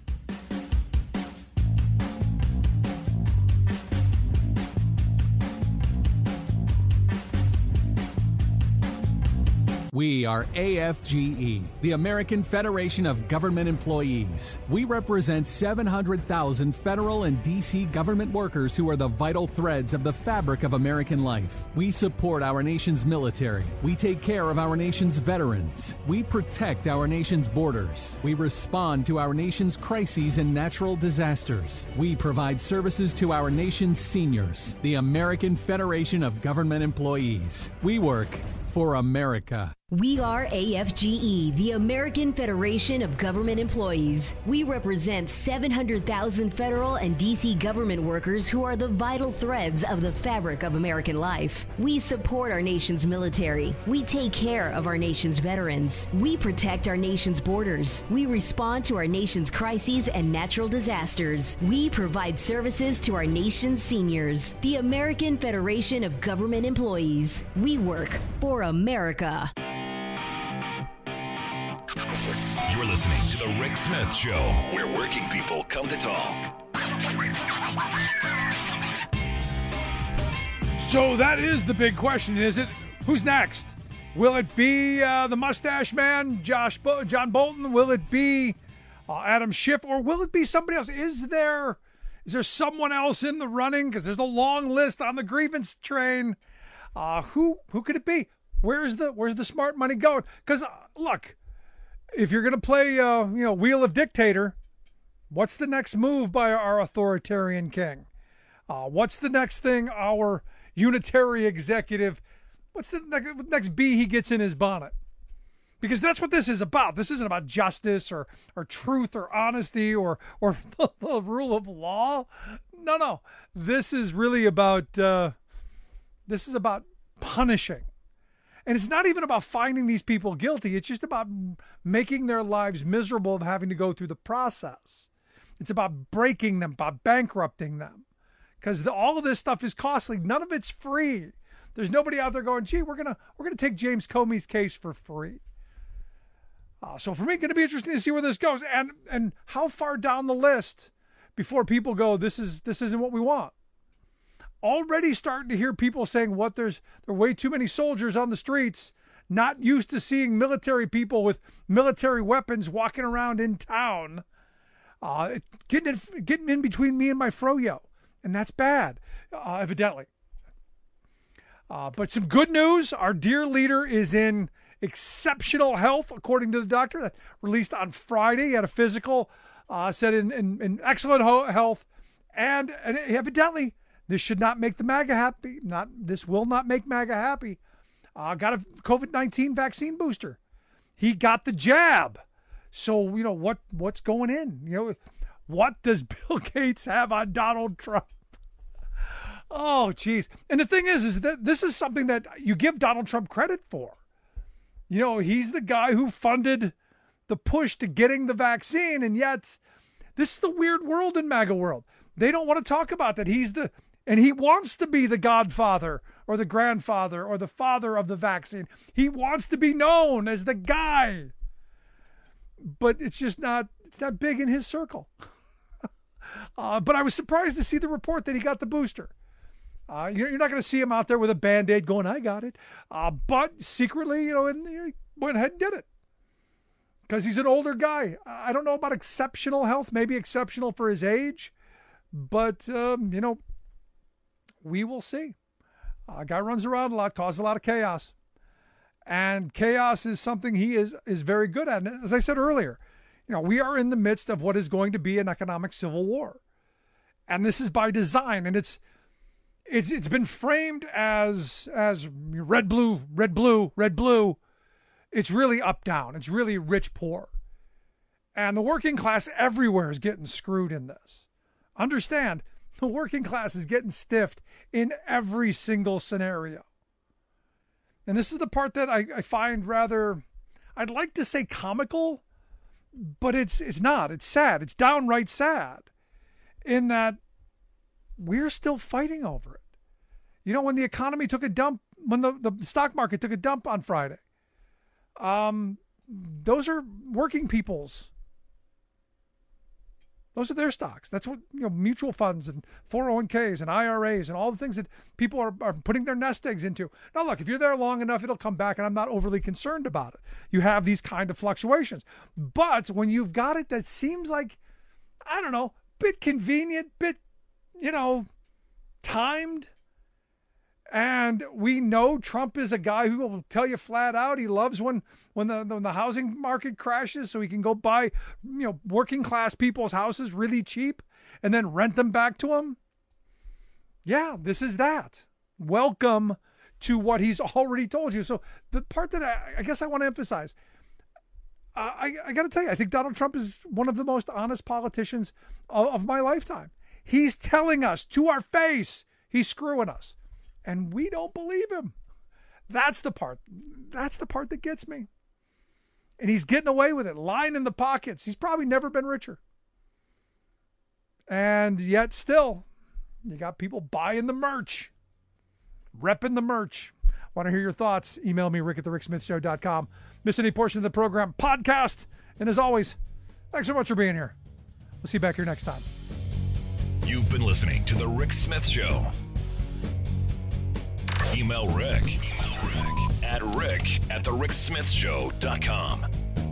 We are AFGE, the American Federation of Government Employees. We represent 700,000 federal and D.C. government workers who are the vital threads of the fabric of American life. We support our nation's military. We take care of our nation's veterans. We protect our nation's borders. We respond to our nation's crises and natural disasters. We provide services to our nation's seniors. The American Federation of Government Employees. We work for America. We are AFGE, the American Federation of Government Employees. We represent 700,000 federal and D.C. government workers who are the vital threads of the fabric of American life. We support our nation's military. We take care of our nation's veterans. We protect our nation's borders. We respond to our nation's crises and natural disasters. We provide services to our nation's seniors. The American Federation of Government Employees. We work for America. You're listening to The Rick Smith Show, where working people come to talk. So that is the big question, is it? Who's next? Will it be the mustache man, John Bolton? Will it be Adam Schiff? Or will it be somebody else? Is there someone else in the running? Because there's a long list on the grievance train. Who could it be? Where's the smart money going? Because, look, if you're going to play, Wheel of Dictator, what's the next move by our authoritarian king? What's the next thing our unitary executive, what's the next bee he gets in his bonnet? Because that's what this is about. This isn't about justice or truth or honesty or the rule of law. No. This is really about punishing. And it's not even about finding these people guilty. It's just about making their lives miserable of having to go through the process. It's about breaking them, about bankrupting them. Because all of this stuff is costly. None of it's free. There's nobody out there going, gee, we're gonna take James Comey's case for free. So for me, it's going to be interesting to see where this goes and how far down the list before people go, this isn't what we want. Already starting to hear people saying there are way too many soldiers on the streets, not used to seeing military people with military weapons walking around in town, getting in between me and my froyo. And that's bad, evidently. But some good news. Our dear leader is in exceptional health, according to the doctor that released on Friday. He had a physical, said in excellent health. And evidently, this should not make the MAGA happy. This will not make MAGA happy. Got a COVID-19 vaccine booster. He got the jab. So, what's going in? What does Bill Gates have on Donald Trump? Oh, geez. And the thing is that this is something that you give Donald Trump credit for. He's the guy who funded the push to getting the vaccine. And yet, this is the weird world in MAGA world. They don't want to talk about that. And he wants to be the godfather or the grandfather or the father of the vaccine. He wants to be known as the guy. But it's not big in his circle. But I was surprised to see the report that he got the booster. You're not going to see him out there with a Band-Aid going, I got it. But secretly, he went ahead and did it. Because he's an older guy. I don't know about exceptional health, maybe exceptional for his age. But, we will see. Guy runs around a lot, causes a lot of chaos. And chaos is something he is very good at. And as I said earlier, we are in the midst of what is going to be an economic civil war. And this is by design. And it's been framed as red, blue, red, blue, red, blue. It's really up, down. It's really rich, poor. And the working class everywhere is getting screwed in this. Understand, the working class is getting stiffed in every single scenario. And this is the part that I find rather, I'd like to say comical, but it's not. It's sad. It's downright sad in that we're still fighting over it. When the economy took a dump, when the stock market took a dump on Friday, those are working people's. Those are their stocks. That's what mutual funds and 401ks and IRAs and all the things that people are putting their nest eggs into. Now, look, if you're there long enough, it'll come back, and I'm not overly concerned about it. You have these kind of fluctuations. But when you've got it that seems like, I don't know, bit convenient, bit, timed, and we know Trump is a guy who will tell you flat out he loves when the housing market crashes so he can go buy working class people's houses really cheap and then rent them back to them. Yeah, this is that. Welcome to what he's already told you. So the part that I guess I want to emphasize, I got to tell you, I think Donald Trump is one of the most honest politicians of my lifetime. He's telling us to our face he's screwing us. And we don't believe him. That's the part that gets me. And he's getting away with it, lying in the pockets. He's probably never been richer. And yet still, you got people buying the merch, repping the merch. Want to hear your thoughts? Email me, rick@thericksmithshow.com. Miss any portion of the program, podcast. And as always, thanks so much for being here. We'll see you back here next time. You've been listening to The Rick Smith Show. Email Rick at rick@thericksmithshow.com.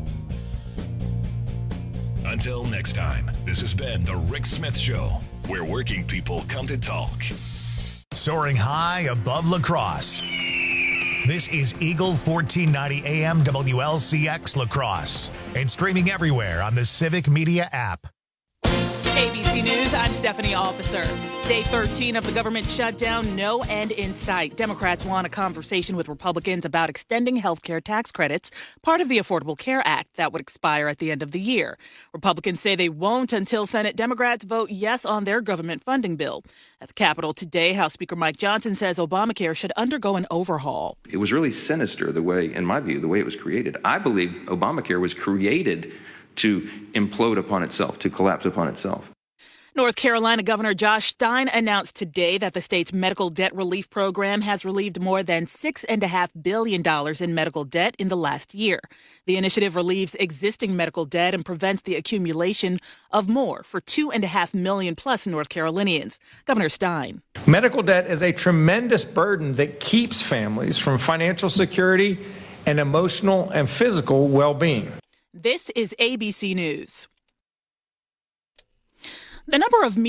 Until next time, this has been The Rick Smith Show, where working people come to talk. Soaring high above La Crosse. This is Eagle 1490 AM WLCX La Crosse and streaming everywhere on the Civic Media app. ABC News, I'm Stephanie Officer. Day 13 of the government shutdown, no end in sight. Democrats want a conversation with Republicans about extending health care tax credits, part of the Affordable Care Act that would expire at the end of the year. Republicans say they won't until Senate Democrats vote yes on their government funding bill. At the Capitol today, House Speaker Mike Johnson says Obamacare should undergo an overhaul. It was really sinister the way, in my view, the way it was created. I believe Obamacare was created to implode upon itself, to collapse upon itself. North Carolina Governor Josh Stein announced today that the state's medical debt relief program has relieved more than $6.5 billion in medical debt in the last year. The initiative relieves existing medical debt and prevents the accumulation of more for 2.5 million plus North Carolinians. Governor Stein. Medical debt is a tremendous burden that keeps families from financial security and emotional and physical well-being. This is ABC News. The number of